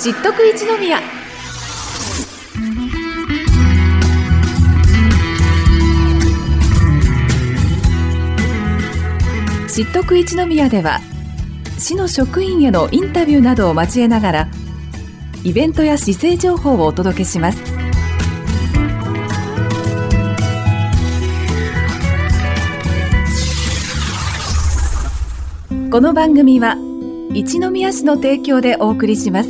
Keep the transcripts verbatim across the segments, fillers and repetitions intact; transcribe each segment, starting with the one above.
知っとく一宮。知っとく一宮では市の職員へのインタビューなどを交えながらイベントや市政情報をお届けします。この番組は一宮市の提供でお送りします。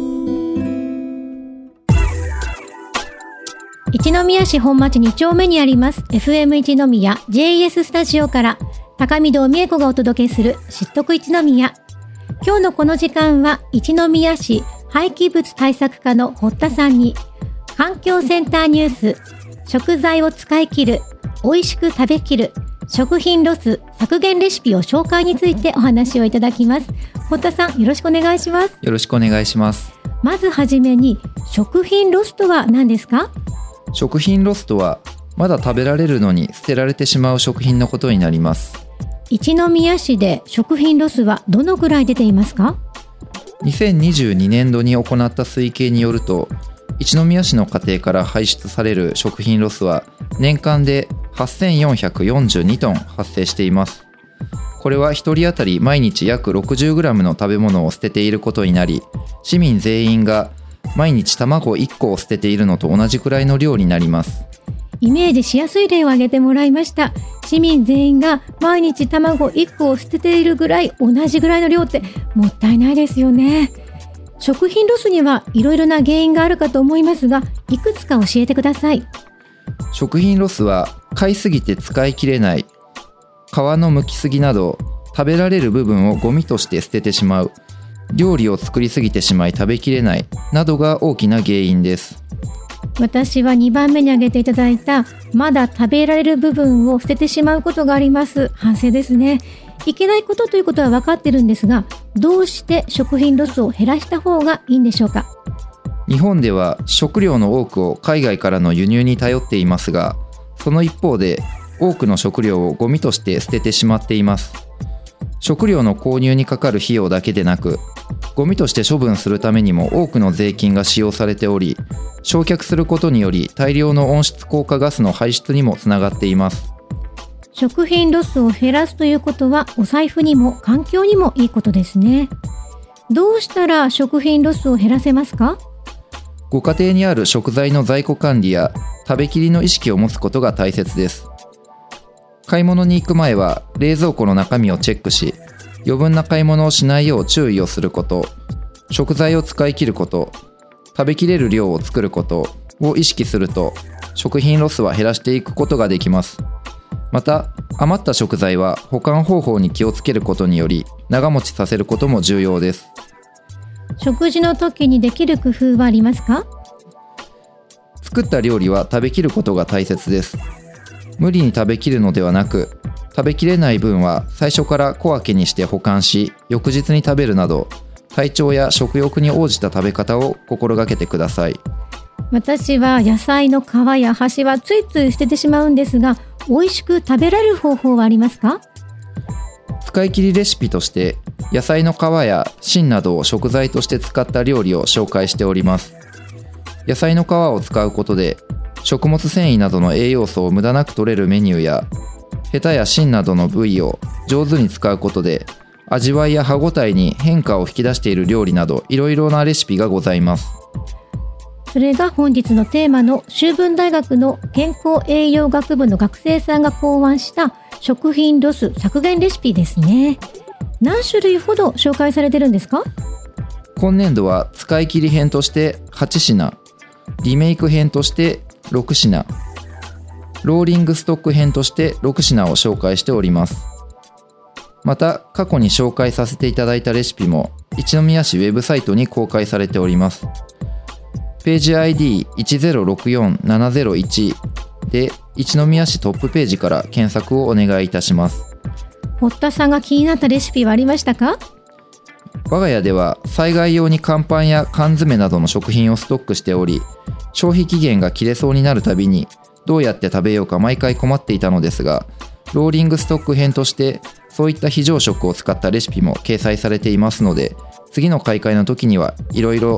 一宮市本町に丁目にあります エフエム 一宮 ジェイエス スタジオから高見堂美恵子がお届けする知っとく一宮。今日のこの時間は一宮市廃棄物対策課の堀田さんに環境センターニュース、食材を使い切る、美味しく食べきる、食品ロス削減レシピを紹介についてお話をいただきます。堀田さん、よろしくお願いします。 よろしくお願いします。 まずはじめに、食品ロスとは何ですか？ 食品ロスとはまだ食べられるのに捨てられてしまう食品のことになります。 一宮市で食品ロスはどのくらい出ていますか？ にせんにじゅうにねんどに行った推計によると、一宮市の家庭から排出される食品ロスは年間ではっせんよんひゃくよんじゅうにトン発生しています。これはひとり当たり毎日約 ろくじゅうグラム の食べ物を捨てていることになり、市民全員が毎日卵いっこを捨てているのと同じくらいの量になります。 イメージしやすい例を挙げてもらいました。市民全員が毎日卵いっこを捨てているぐらい、同じぐらいの量ってもったいないですよね。食品ロスにはいろいろな原因があるかと思いますが、いくつか教えてください。 食品ロスは買いすぎて使い切れない、皮の剥きすぎなど食べられる部分をゴミとして捨ててしまう、料理を作りすぎてしまい食べきれないなどが大きな原因です。 私はにばんめに挙げていただいたまだ食べられる部分を捨ててしまうことがあります。反省ですね。いけないことということは分かってるんですが、どうして食品ロスを減らした方がいいんでしょうか？ 日本では食料の多くを海外からの輸入に頼っていますが、その一方で多くの食料をゴミとして捨ててしまっています。食料の購入にかかる費用だけでなく、ゴミとして処分するためにも多くの税金が使用されており、焼却することにより大量の温室効果ガスの排出にもつながっています。 食品ロスを減らすということはお財布にも環境にもいいことですね。どうしたら食品ロスを減らせますか？ ご家庭にある食材の在庫管理や食べきりの意識を持つことが大切です。買い物に行く前は冷蔵庫の中身をチェックし、余分な買い物をしないよう注意をすること、食材を使い切ること、食べきれる量を作ることを意識すると、食品ロスは減らしていくことができます。また、余った食材は保管方法に気をつけることにより長持ちさせることも重要です。 食事の時にできる工夫はありますか？ 作った料理は食べきることが大切です。無理に食べきるのではなく、食べきれない分は最初から小分けにして保管し、翌日に食べるなど、体調や食欲に応じた食べ方を心がけてください。 私は野菜の皮や端はついつい捨ててしまうんですが、美味しく食べられる方法はありますか？ 使い切りレシピとして野菜の皮や芯などを食材として使った料理を紹介しております。野菜の皮を使うことで食物繊維などの栄養素を無駄なく摂れるメニューや、ヘタや芯などの部位を上手に使うことで味わいや歯ごたえに変化を引き出している料理など、いろいろなレシピがございます。 それが本日のテーマの修文大学の健康栄養学部の学生さんが考案した食品ロス削減レシピですね。何種類ほど紹介されてるんですか？ 今年度は使い切り編としてはちしな、リメイク編としてろくしな、ローリングストック編としてろくしなを紹介しております。また過去に紹介させていただいたレシピも一宮市ウェブサイトに公開されております。ページ アイディーいちゼロろくよんななゼロいち で一宮市トップページから検索をお願いいたします。 堀田さんが気になったレシピはありましたか？ 我が家では災害用に乾パンや缶詰などの食品をストックしており、消費期限が切れそうになるたびにどうやって食べようか毎回困っていたのですが、ローリングストック編としてそういった非常食を使ったレシピも掲載されていますので、次の買い替えの時にはいろいろ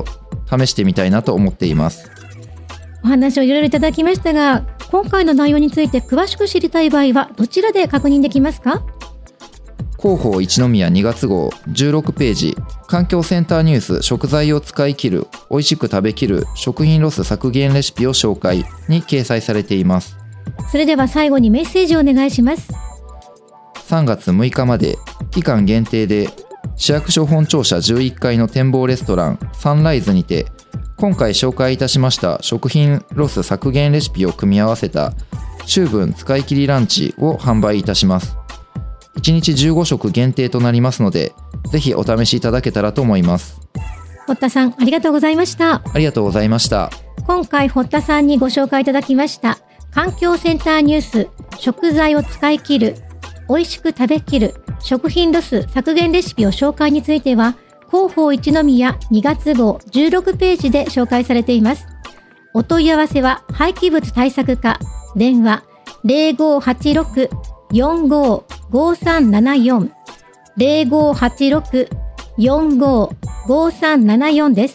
試してみたいなと思っています。 お話をいろいろいただきましたが、今回の内容について詳しく知りたい場合はどちらで確認できますか？ 広報一宮にがつ号じゅうろくページ、環境センターニュース食材を使い切る、美味しく食べきる食品ロス削減レシピを紹介に掲載されています。 それでは最後にメッセージをお願いします。 さんがつむいかまで期間限定で市役所本庁舎じゅういっかいの展望レストランサンライズにて、今回紹介いたしました食品ロス削減レシピを組み合わせた秋分使い切りランチを販売いたします。いちにちじゅうごしょく限定となりますので、ぜひお試しいただけたらと思います。 堀田さん、ありがとうございました。 ありがとうございました。 今回堀田さんにご紹介いただきました環境センターニュース食材を使い切る、美味しく食べきる食品ロス削減レシピを紹介については、広報一宮にがつ号じゅうろくページで紹介されています。お問い合わせは廃棄物対策課、電話 ゼロごはちろく よんご ごさんななよん ゼロごはちろく よんご ごさんななよん です。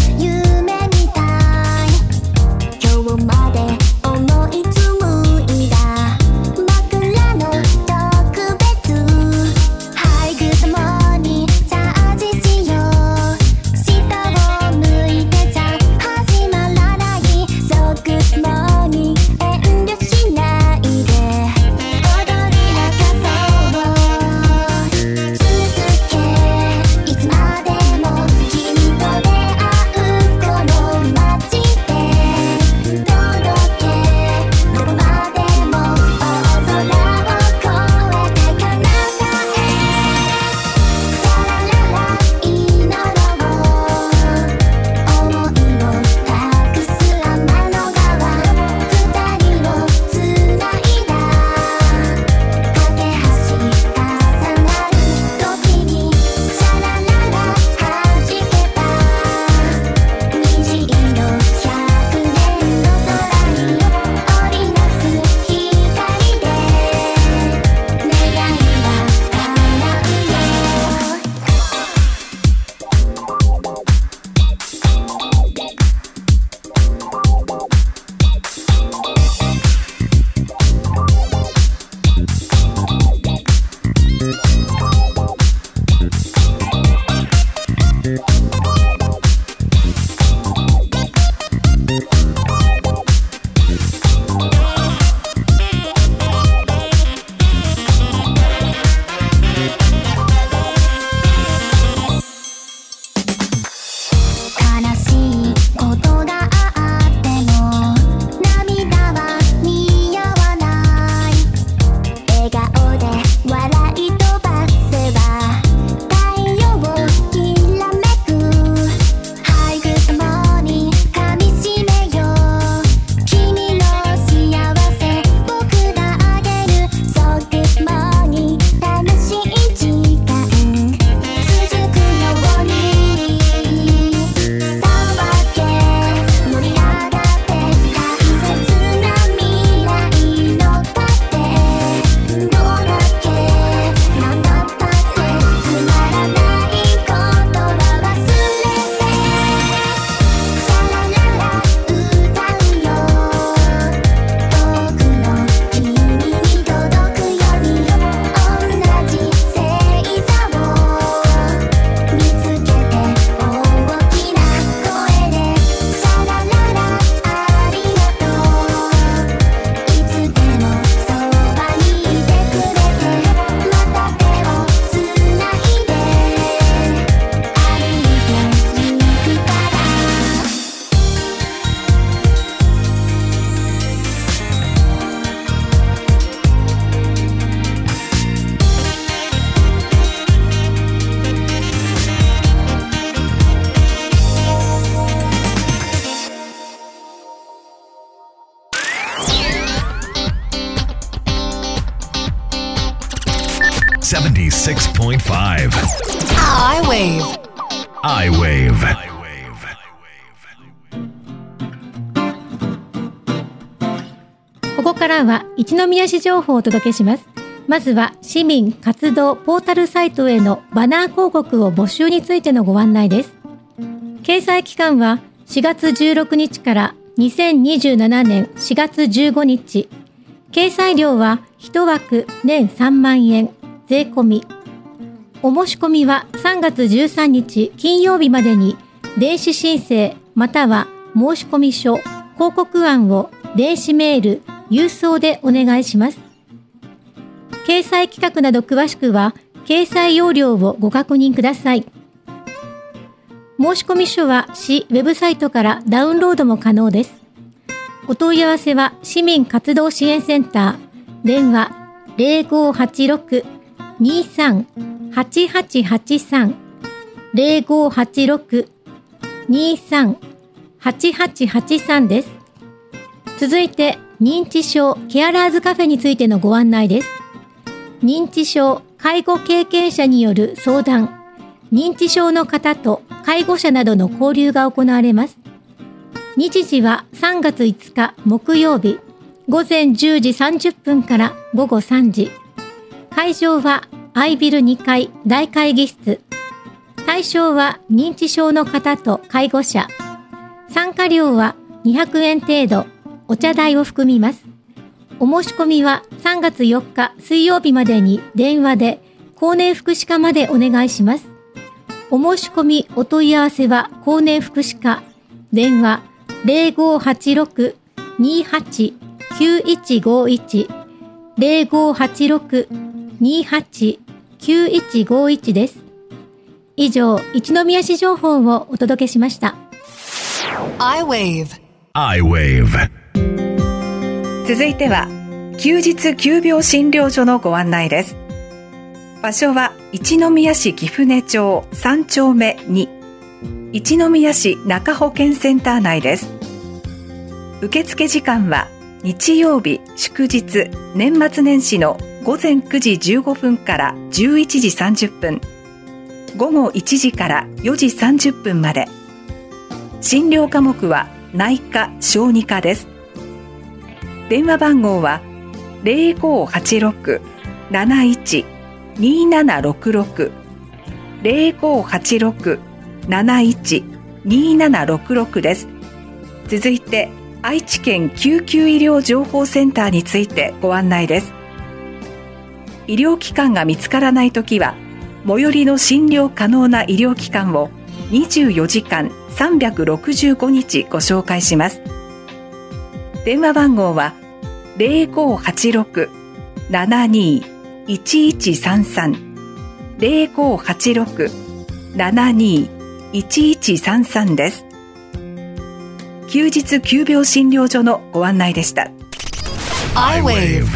思い紡いだセブンティーシックスポイントファイブ I-Wave I-Wave ここからは一宮市情報をお届けします。まずは市民活動ポータルサイトへのバナー広告を募集についてのご案内です。掲載期間はしがつじゅうろくにちからにせんにじゅうななねんしがつじゅうごにち。掲載料はいちわく年さんまんえん税込み。お申し込みはさんがつじゅうさんにち金曜日までに電子申請または申込書、広告案を電子メール、郵送でお願いします。掲載企画など詳しくは掲載要領をご確認ください。申込書は市ウェブサイトからダウンロードも可能です。お問い合わせは市民活動支援センター、電話 ゼロごはちろく にさん はちはちはちさん ゼロごはちろく にさん はちはちはちさん です。続いて認知症ケアラーズカフェについてのご案内です。認知症介護経験者による相談、認知症の方と介護者などの交流が行われます。日時はさんがついつか木曜日、ごぜんじゅうじさんじゅっぷんからごごさんじ。会場はアイビルにかい大会議室。対象は認知症の方と介護者。参加料はにひゃくえん程度、お茶代を含みます。お申し込みはさんがつよっか水曜日までに電話で高年福祉課までお願いします。お申し込みお問い合わせは高年福祉課、電話ゼロごはちろく にはち きゅういちごいち ゼロごはちろく にはち きゅういちごいち です。以上、一宮市情報をお届けしました。 I-Wave I-Wave 続いては休日急病診療所のご案内です。場所は一宮市貴船町さんちょうめに、一宮市中保健センター内です。受付時間は日曜日、祝日、年末年始のごぜんくじじゅうごふんからじゅういちじさんじゅっぷん、ごごいちじからよじさんじゅっぷんまで。診療科目は内科・小児科です。電話番号はゼロごはちろく なないち にななろくろく ゼロごはちろく なないち にななろくろく です。続いて愛知県救急医療情報センターについてご案内です。医療機関が見つからないときは最寄りの診療可能な医療機関をにじゅうよじかんさんびゃくろくじゅうごにちご紹介します。電話番号はゼロごはちろく ななにいちいちさんさん ゼロごはちろく ななにいちいちさんさん です。休日急病診療所のご案内でした。 I-Wave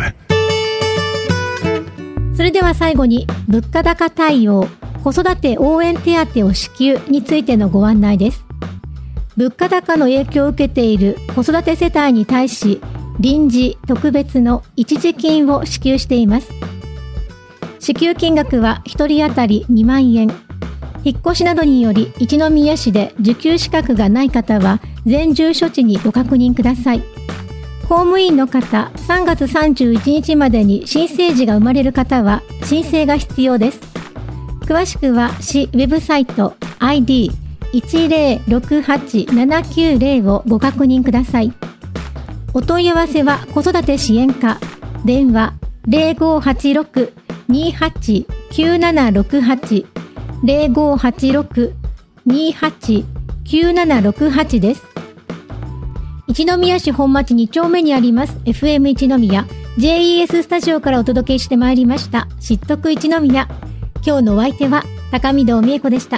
それでは最後に物価高対応、子育て応援手当を支給についてのご案内です。物価高の影響を受けている子育て世帯に対し、臨時特別の一時金を支給しています。支給金額はひとり当たりにまんえん。引っ越しなどにより一宮市で受給資格がない方は全住所地にご確認ください。公務員の方、さんがつさんじゅういちにちまでに新生児が生まれる方は申請が必要です。詳しくは市ウェブサイト アイディーいちゼロろくはちななきゅうゼロ をご確認ください。お問い合わせは子育て支援課、電話ゼロごはちろく にはち きゅうななろくはち ゼロごはちろく にはち きゅうななろくはち です。一宮市本町にちょうめにあります エフエム 一宮 ジェイイーエス スタジオからお届けしてまいりました知っとく一宮。今日のお相手は高見堂美恵子でした。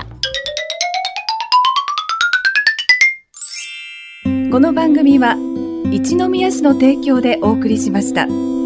この番組は一宮市の提供でお送りしました。